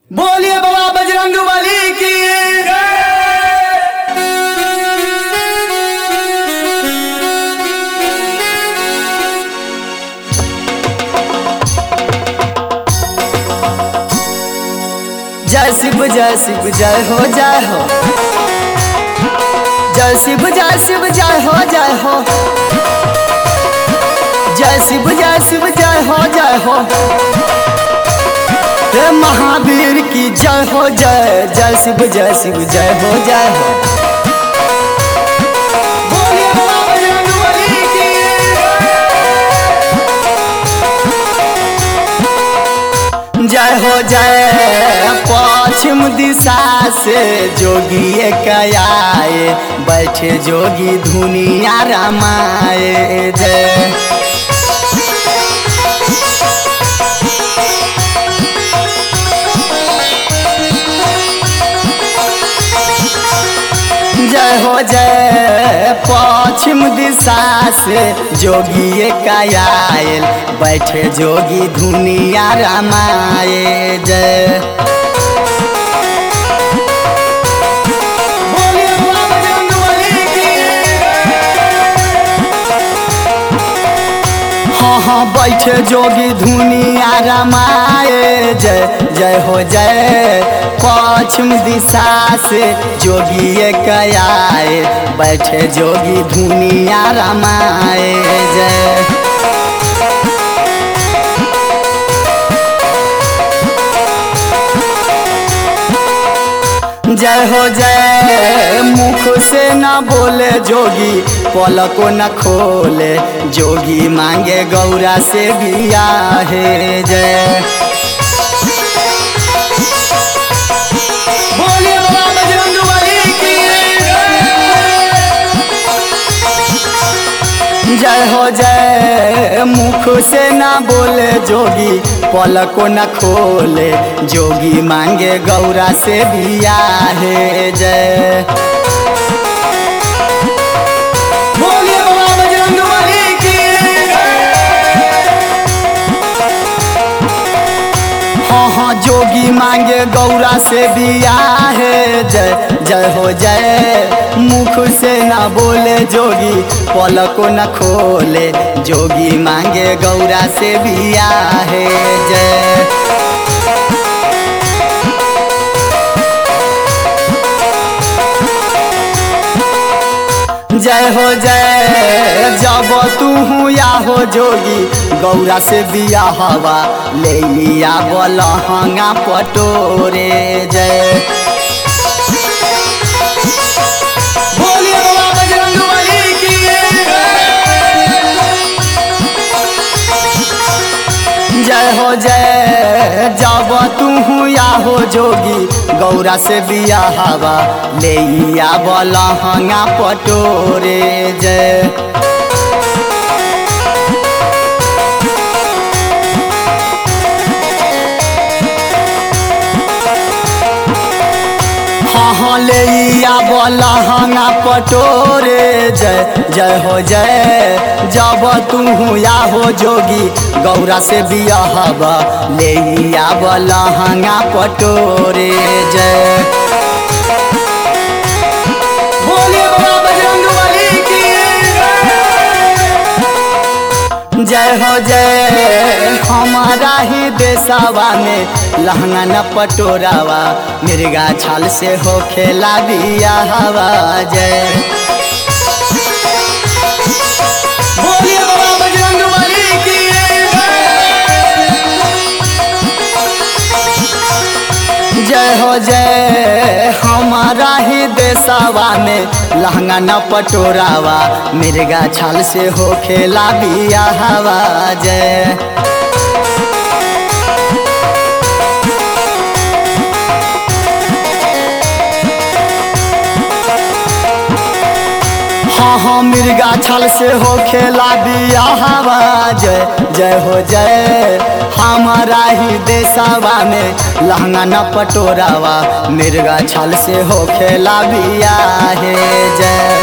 बोलिए बाबा बजरंगबली की जय शिव जय शिव जय हो जय हो। जय शिव जय शिव जय हो जय हो। जय शिव जय शिव जय हो जय हो। हे महावीर की जय हो जय। जय शिव जय शिव जय हो जय हो। बोलिए बाबा बजरंगबली की जय हो जय। पश्चिम दिशा से जोगी एक आए, बैठे जोगी धुनिया रमाए जय। जय हो जय। पश्चिम दिशा से जोगी एक आयल, बैठे जोगी धुनिया रमाए जय। बोलिए बाबा बजरंगबली की हाँ हाँ बैठे जोगी धुनिया रमाए जय। जय हो जय। पश्चिम दिशा से जोगी एक आए, बैठे जोगी धुनिया रमाए जय। जय हो जय। मुख से न बोले जोगी, पलको न खोले जोगी, मांगे गौरा से बियाहे जय। बोलिए बाबा बजरंगबली की जय हो जय। मुख से न बोले जोगी, पलको न खोले जोगी, मांगे गौरा से बियाहे जय। बोलिए बाबा बजरंगबली की हाँ हाँ जोगी मांगे गौरा से बियाहे जय। जय हो जय। मुख से न बोले जोगी, पलको न खोले जोगी, मांगे गौरा से बियाहे जय। जय हो जय। जब तू या हो जोगी, गौरा से बिया हवा ले लिया बलहंगा पटोरे जय। बोलिए बाबा बजरंगबली की जय हो जय। जब तू या हो जोगी, गौरा से बिया हवा ले लिया बलहंगा पटोरे जय। हाँ ले बलहंगा पटोरे जय। जय हो जय। जब तू या हो जोगी, गौरा से बिया हवा ले बलहंगा पटोरे जय। बोलिए बाबा बजरंगबली की जय हो जय। हमारा ही देशवा में लहंगा न पटोरावा, मिर्गा छाल से हो खेला बिया हवा जय। बोलिए बाबा बजरंगबली की जय हो जय। हमारा ही देशवा में लहंगा न पटोरावा, मिर्गा छाल से हो खेला बिया हवा जय। हाँ हाँ मिर्गा छल से हो खेला बिया हवा जय। जय हो जय। हमारा ही देशवा में लहंगा न पटोरावा, मिर्गा छल से हो खेला बिया है जय।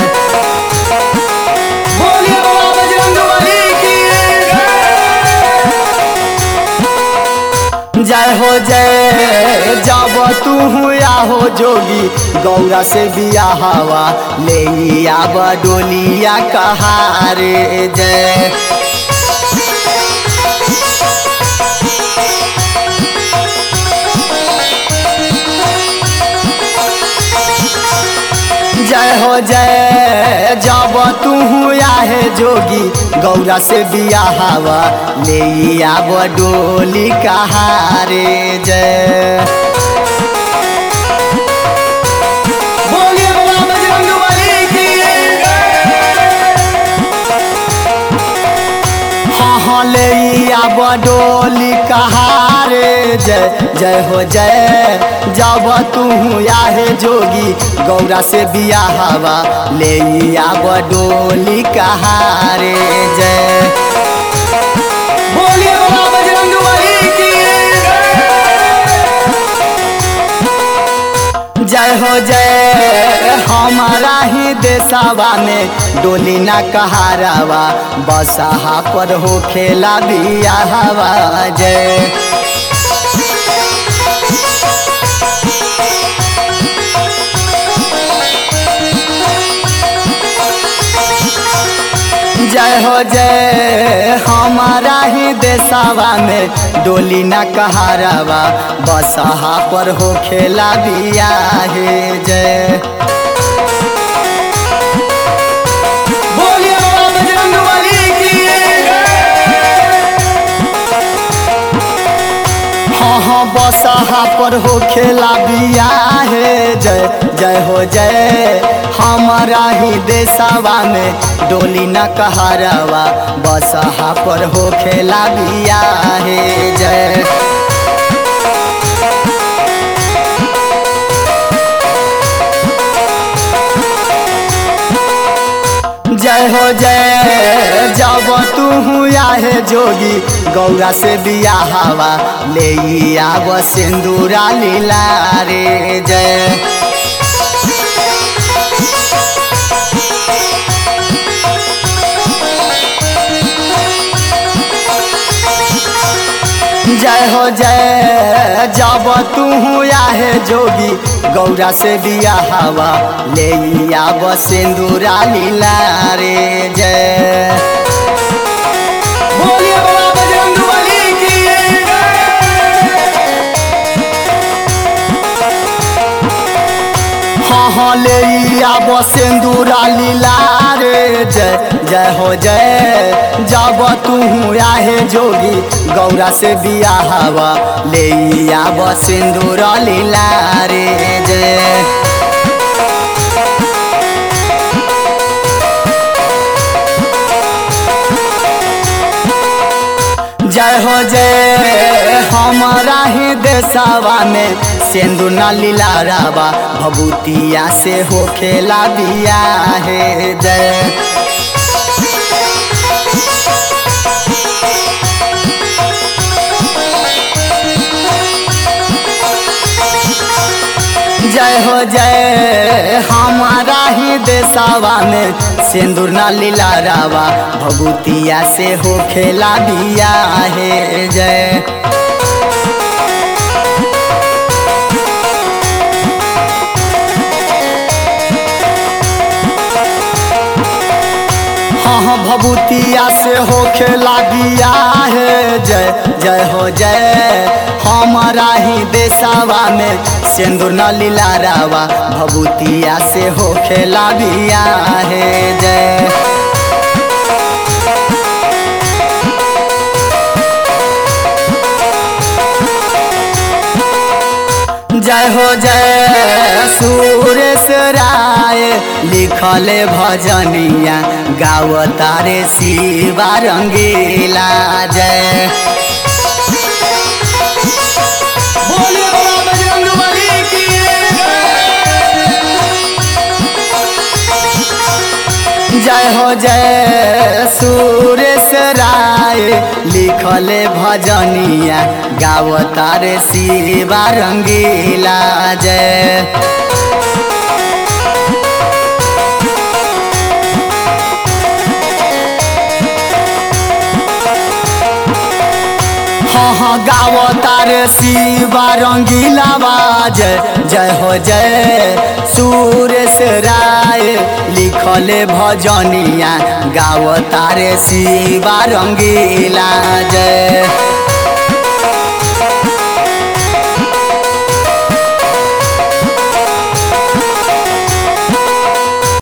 बोलिए बाबा बजरंगबली की जय हो जय। तू या हो जोगी गौरा से बियाहवा ले आब डोलिया कहारे जय। जय हो जय जब तू आहे जोगी गौरा से बियाहवा ले आब डोली कहारे जय। बोलिए बाबा बजरंगबली की। हाँ ले आब डोली कहारे जय। जय हो जय जब तू आहे जोगी गौरा से बियाहवा ले आब डोली कहारे जय। बोलिए बाबा बजरंगबली की। जय हो जय हमारा ही देशवा में डोली ना कहारवा बसहा पर हो खेला बियाहवा जय। जय हो जय हमारा ही देशवा में डोली न कहारवा बसहा पर हो खेला बियाहे जय। बोलिए बाबा बजरंगबली की। हाँ बसहा पर हो खेला बियाहे जय। जय हो जय हमारा ही देशवा में डोली न कहारवा बसहा पर हो खेला बियाहे जय। जय हो जय जब तू आहे जोगी गौरा से बियाहवा ले आब सिंदूरा लीला रे जय। जय हो जय जब तू आहे जोगी गौरा से बियाहवा ले आब सिंदूरा लीला रे जय। बोलिए बाबा बजरंगबली की। हाँ ले आब सिंदूरा लीला रे जय। जय हो जय जब तू आहे जोगी गौरा से बियाहवा ले आब सिंदूरा लीला रे जय। जय हो जय हमारा ही देशवा में सिंदूर न लीलारावा भभूतिया से हो खेला बियाहे जय। जय हो जय हमारा ही देशवा में सिंदूर न लीलारावा भभूतिया से हो खेला बियाहे जय। हाँ भभूतिया से हो खेला बियाहे जय। जय हो जय हमारा ही देशवा में सिंदूर न लीलारावा भभूतिया से हो खेला बियाहे जय। जय हो जय सुरेश राय लिखले भजनिया गावतारे शिवा रंगीला जय। बोलिए बाबा बजरंगबली की। जय हो जय सुरेश राय लिखले भजनिया गावतारे शिवा रंगीला जय। हाँ गावो तारे शिवा रंगीला जय जय हो जय सुरेश राय लिखले भजनिया गावो तारे शिवा रंगीला जय।